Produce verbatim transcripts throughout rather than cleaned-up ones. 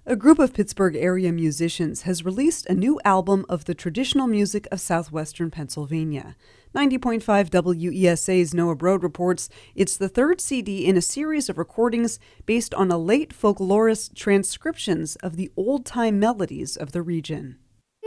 A group of Pittsburgh area musicians has released a new album of the traditional music of southwestern Pennsylvania. ninety point five W E S A's Noah Broad reports it's the third C D in a series of recordings based on a late folklorist's transcriptions of the old-time melodies of the region.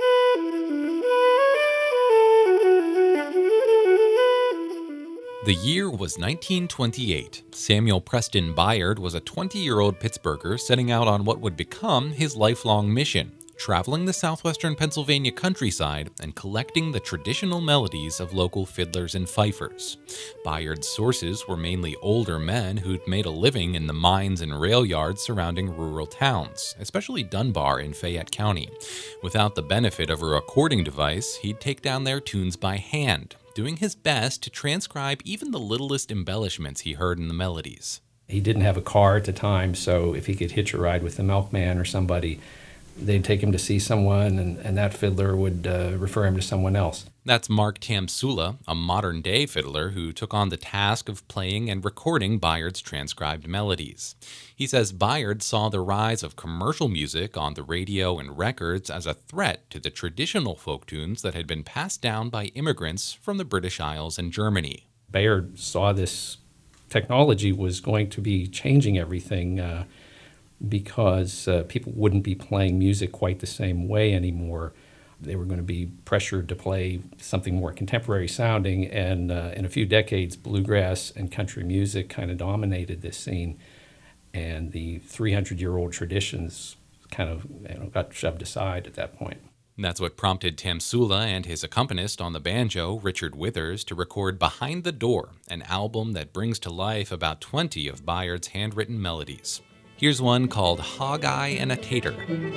The year was nineteen twenty-eight. Samuel Preston Byard was a twenty-year-old Pittsburgher setting out on what would become his lifelong mission, traveling the southwestern Pennsylvania countryside and collecting the traditional melodies of local fiddlers and fifers. Byard's sources were mainly older men who'd made a living in the mines and rail yards surrounding rural towns, especially Dunbar in Fayette County. Without the benefit of a recording device, he'd take down their tunes by hand, doing his best to transcribe even the littlest embellishments he heard in the melodies. He didn't have a car at the time, so if he could hitch a ride with the milkman or somebody, they'd take him to see someone, and, and that fiddler would uh, refer him to someone else. That's Mark Tamsula, a modern-day fiddler who took on the task of playing and recording Byard's transcribed melodies. He says Byard saw the rise of commercial music on the radio and records as a threat to the traditional folk tunes that had been passed down by immigrants from the British Isles and Germany. Byard saw this technology was going to be changing everything uh, because uh, people wouldn't be playing music quite the same way anymore. They were going to be pressured to play something more contemporary sounding, and uh, in a few decades, bluegrass and country music kind of dominated this scene, and the three hundred year old traditions kind of you know, got shoved aside at that point. That's what prompted Tamsula and his accompanist on the banjo, Richard Withers, to record Behind the Door, an album that brings to life about twenty of Byard's handwritten melodies. Here's one called Hog Eye and a Tater.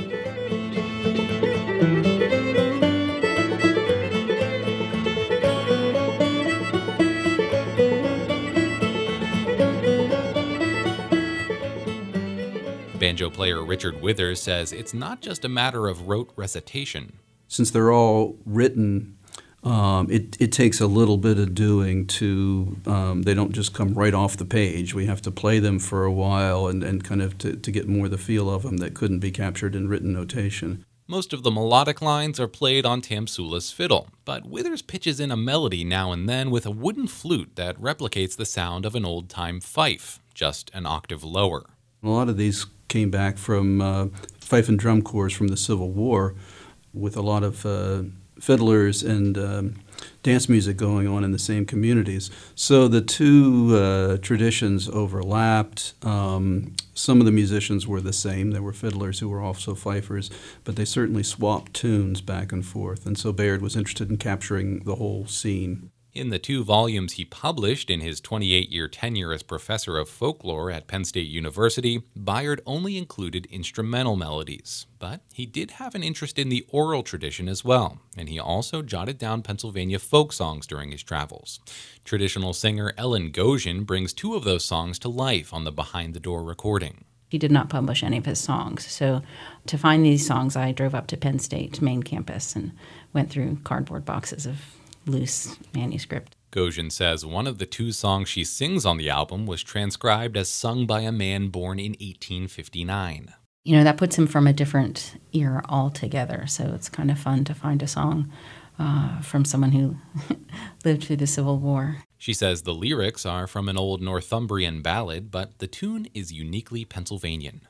Banjo player Richard Withers says it's not just a matter of rote recitation. Since they're all written, um, it, it takes a little bit of doing to, um, they don't just come right off the page. We have to play them for a while and, and kind of to, to get more the feel of them that couldn't be captured in written notation. Most of the melodic lines are played on Tamsula's fiddle, but Withers pitches in a melody now and then with a wooden flute that replicates the sound of an old-time fife, just an octave lower. A lot of these came back from uh, fife and drum corps from the Civil War, with a lot of uh, fiddlers and um, dance music going on in the same communities. So the two uh, traditions overlapped. Um, some of the musicians were the same. There were fiddlers who were also fifers, but they certainly swapped tunes back and forth. And so Byard was interested in capturing the whole scene. In the two volumes he published in his twenty-eight year tenure as professor of folklore at Penn State University, Byard only included instrumental melodies. But he did have an interest in the oral tradition as well, and he also jotted down Pennsylvania folk songs during his travels. Traditional singer Ellen Goshen brings two of those songs to life on the Behind the Door recording. He did not publish any of his songs, so to find these songs, I drove up to Penn State main campus and went through cardboard boxes of loose manuscript. Goshen says one of the two songs she sings on the album was transcribed as sung by a man born in eighteen fifty-nine. You know, that puts him from a different era altogether, so it's kind of fun to find a song uh, from someone who lived through the Civil War. She says the lyrics are from an old Northumbrian ballad, but the tune is uniquely Pennsylvanian.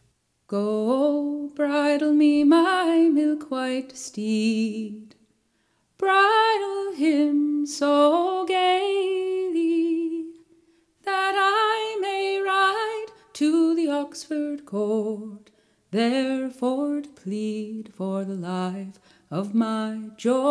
Go bridle me my milk-white steed, bridle him so gaily, that I may ride to the Oxford court, therefore to plead for the life of my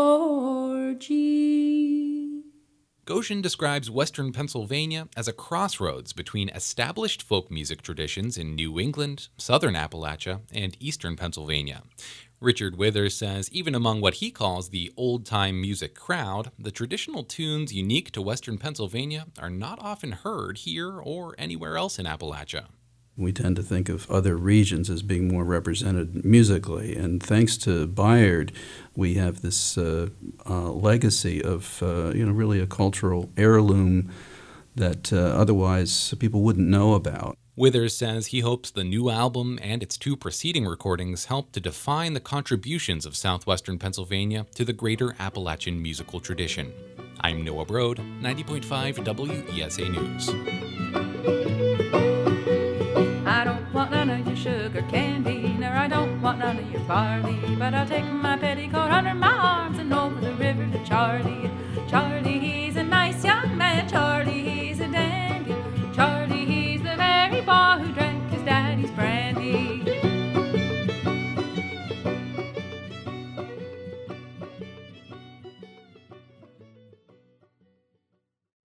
Georgie. Goshen describes western Pennsylvania as a crossroads between established folk music traditions in New England, southern Appalachia, and eastern Pennsylvania. Richard Withers says even among what he calls the old-time music crowd, the traditional tunes unique to western Pennsylvania are not often heard here or anywhere else in Appalachia. We tend to think of other regions as being more represented musically, and thanks to Byard, we have this uh, uh, legacy of, uh, you know, really a cultural heirloom that uh, otherwise people wouldn't know about. Withers says he hopes the new album and its two preceding recordings help to define the contributions of southwestern Pennsylvania to the greater Appalachian musical tradition. I'm Noah Broad, ninety point five W E S A News. I don't want none of your sugar candy, nor I don't want none of your barley, but I'll take my petticoat under my arms and over the river to Charlie. Charlie, he's a nice young man, Charlie, he's a dandy. Charlie, he's the very boy who drank his daddy's brandy.